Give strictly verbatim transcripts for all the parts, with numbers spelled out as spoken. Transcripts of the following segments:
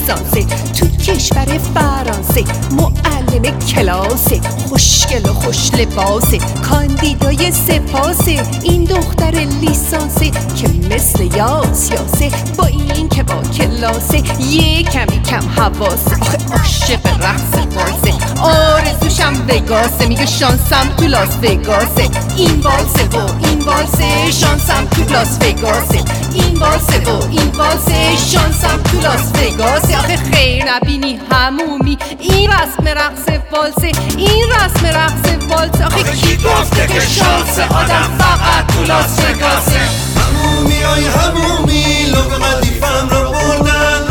لیسانسه تو کشور فرانسه، معلم کلاسه، خوشگل و خوش لباسه، کاندیدای سپاسه. این دختر لیسانسه که مثل یاس یاسه، با این که با کلاسه یه کمی کم حواسه. آخه عاشق رقص والسه، آرزوشم وگاسه، میگه شانسم تو لاس وگاسه. این والسه و این والسه، شانسم تو لاس وگاسه. این والسه و این والسه، شانسم تو لاس وگاسه. آخه خیر نبینی همومی، این رسم رقص والسه، این رسم رقص والسه. آخه کی گفته که شانس آدم فقط تو لاس وگاسه؟ همومی آی همومی، لب قدیفم رو بردن.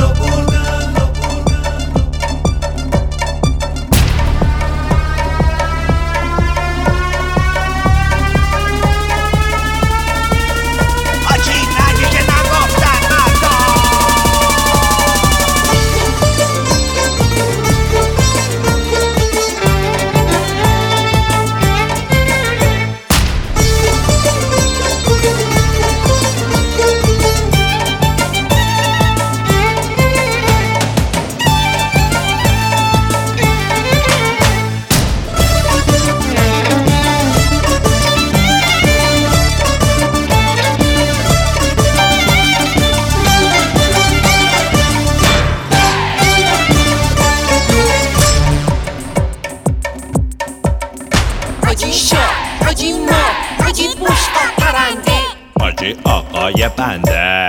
حاجی شا، حاجی ما، حاجی بوش و پرنده، حاجی آقای بنده.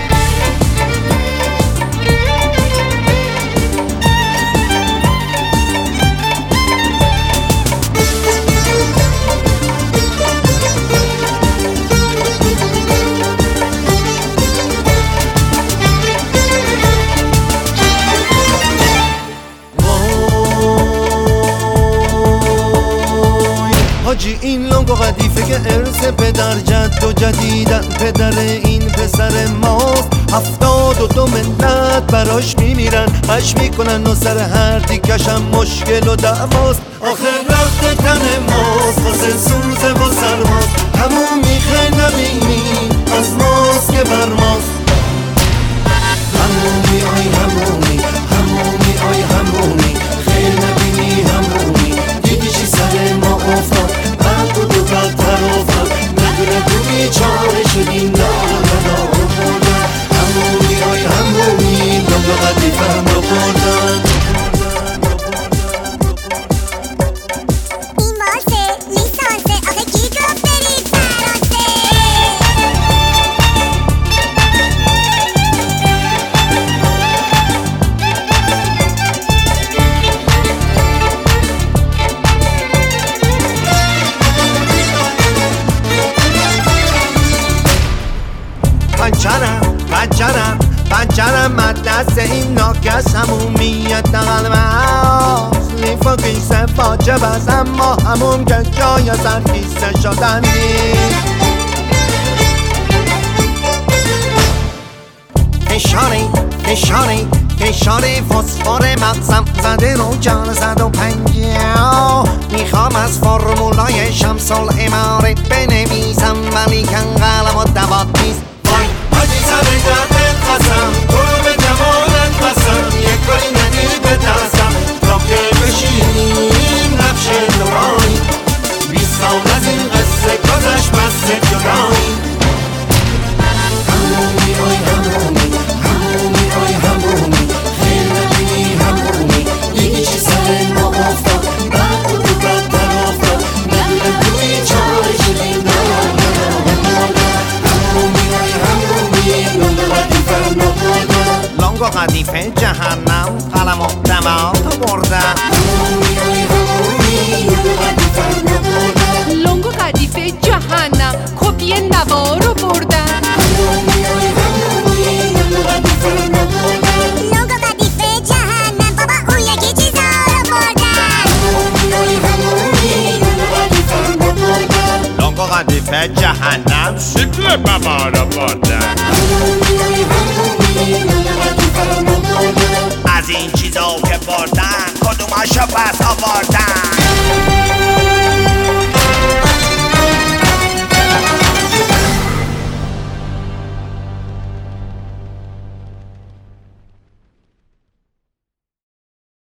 حاجی این لنگ قدیفه که ارث پدر جد و جدیدن پدر این پسر ماست. هفتاد و دو ملت براش میمیرن، اش میکنن و سر هر دیگشم مشکل و دعواست. آخر رفت تن ماست واسه سوزه و سرماست. همون میخه نبینی از ماست که بر ماست. همونی آی همونی، همونی آی همونی، خیر نبینی همونی، دیدی چی سر ما افتاد، بعد بود و بدتر افتاد. ندونه تو بیچاره شدیم دار و دار بردن. همونی آی همونی، لنگ قدیفم رو بردن. این والسه لیسانسه، آخه کی گفت برید فرانسه؟ پنجرم پنجرم پنجرم از دست این ناکس همومیت قلب هاست. لیفا قیسه واجب است، اما همون که جای سرخیسته شدن نیست. فشاری فشاری فشاری فسفر مغزم زده رو جان صد و پنجاه. میخوام از فرمولای شمس الاماره بنویسم، ولی کن قلم و دوات نیست. وای حاجی سر دردت قسم، تو رو به جمالت قسم، یک کاری ندی به دستم تا که بشینیم نقش نورانی. بیست سال از این قصه گذشت بس جدایی. همونی آی همونی، همونی آی همونی، خیر نبینی همونی، دیگه چی سر ما افتاد، بعد بود و بدتر افتاد. ندونه تو بیچاره شدیم دار و دار. همونی آی همونی، لنگ قدیفم رو بردن. لنگ قدیفه جهنم، قلم و دماغ بردن. همونی آی همونی، لنگ قدیفم رو بردن. لنگ قدیفه جهنم، کپی نوار رو بردن. همونی آی همونی، لنگ قدیفم رو بردن. لنگ قدیفه جهنم، بابا اون یکی چیزا رو بردن. همونی آی همونی، لنگ قدیفم رو بردن. لنگ قدیفه جهنم، شکل بابا رو بردن. همونی آی همونی، لنگ قدیفم رو بردن. از این چیزا که بردن کدومشو پس آوردن؟